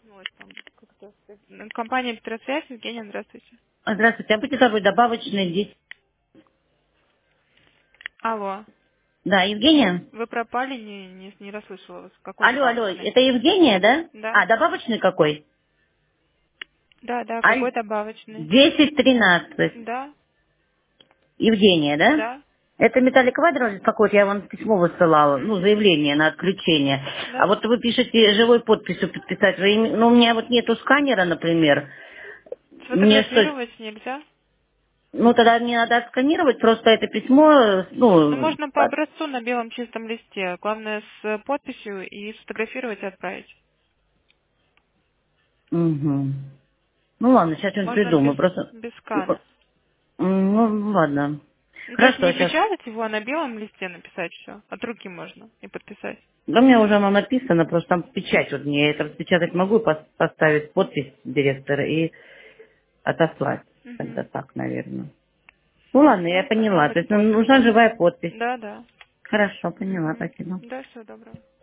Вот там как-то компания Петросвязь, Евгения, здравствуйте. Здравствуйте, а будьте добры, добавочные 10. Алло, Да, Евгения? вы пропали, не расслышала вас. Какой Алло, добавочный? это Евгения, да? Да? А, добавочный какой? Да, да, Аль... какой добавочный? 1013. Да, Евгения, да? да, Это Металлик Квадрат какой-то, я вам письмо высылала, ну, угу, заявление на отключение. А да. вот вы пишете живой подписью подписать, ну, у меня вот нету сканера, например. Мне что, Сфотографировать нельзя? ну, тогда мне надо отсканировать просто это письмо, Ну, ну, можно по образцу на белом чистом листе. Главное с подписью и сфотографировать и отправить. угу. Ну, ладно, сейчас что-нибудь Можно без, придумаю, просто, без скана. ну, ладно. Ну, то есть Хорошо, не сейчас. печатать его, а на белом листе написать все. От руки можно и подписать. Да у меня уже оно написано, просто там печать. Вот мне это распечатать могу, поставить подпись директора и отослать. Тогда Угу. так, наверное. Ну ладно, я Ну, тогда поняла. То хоть есть подпись. нужна живая подпись. Да, да. Хорошо, поняла, Угу. спасибо. Да, всего доброго.